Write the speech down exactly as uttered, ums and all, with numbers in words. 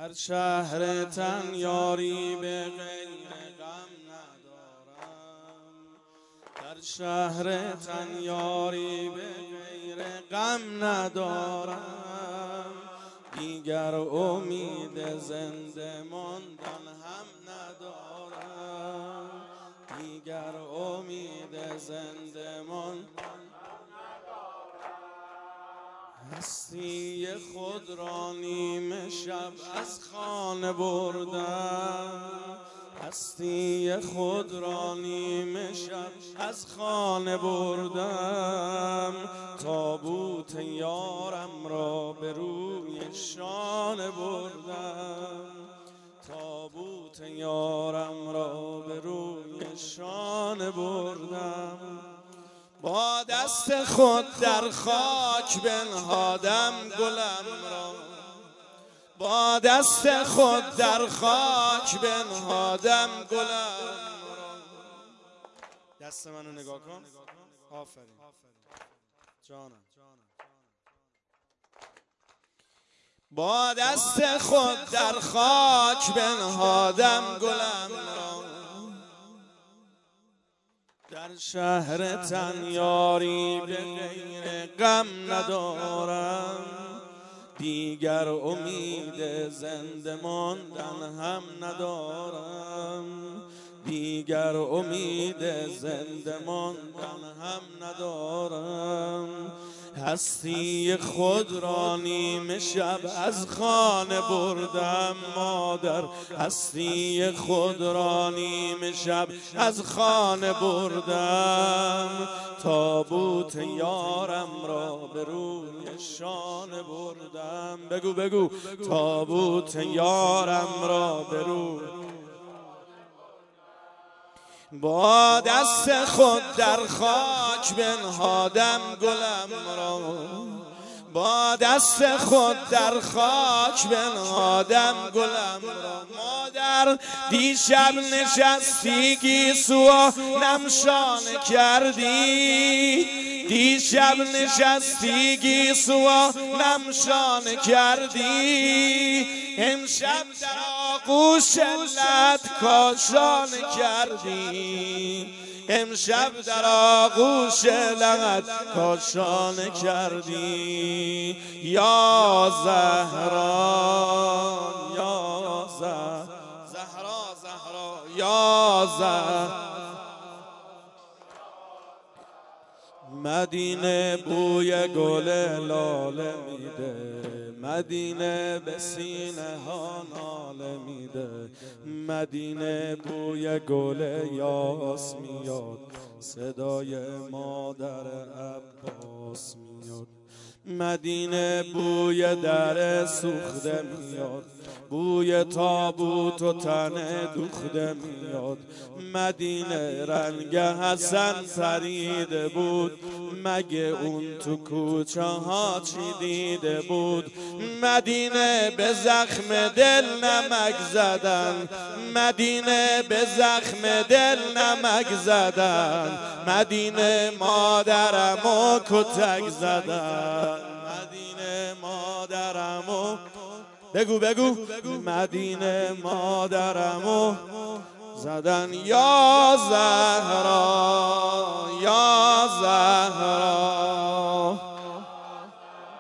در شهر تن یاری به غیر غم ندارم، در شهر تن یاری به غیر غم ندارم. دیگر امید زنده ماندن هم ندارم، دیگر امید زنده ماندن هستی خود را نیمه شب از خانه بردم، هستی خود را نیمه شب از خانه بردم. تابوت یارم را به روی شانه بردم، تابوت یارم را به روی شانه بردم. با دست خود در خاک بنهادم گلم را، با دست خود در خاک بنهادم گلم را. دست منو نگاه کن. آفرین جانم. با دست خود در خاک بنهادم گلم را. در شهر تن یاری به غیر غم ندارم، دیگر امید زنده ماندن هم ندارم، دیگر امید زنده ماندن هم ندارم. هستی خود را نیمه شب از خانه بردم مادر، هستی خود را نیمه شب از خانه بردم. تابوت یارم را به روی شانه بردم. بگو بگو تابوت یارم را به روی. با دست خود در خاک بنهادم گلم را، با دست خود در خاک بنهادم گلم را. مادر دیشب نشستی گیسو نمشانه کردی، دیشب نشستی گیسو نمشانه کردی. امشب در آغوش لت کاشانه کردی، امشب در آغوش لت کاشانه کردی. یا زهرا یا زهرا زهرا زهرا یا زهرا. مدینه بوی گل لاله میده، مدینه به سینه ها ناله میده. مدینه بوی گل یاس میاد، صدای مادر عباس میاد. مدینه بوی در سوخته میاد، بوی تابوت و تن دوخته میاد. مدینه رنگ حسن پریده بود، مگه اون تو کوچه ها چی دیده بود. مدینه به زخم دل نمک زدن، مدینه به زخم دل نمک زدن. مدینه مادرمو کتک زدن، مدینه مادرمو. بگو بگو مدینه مادرمو زدن. یا زهرا یا زهرا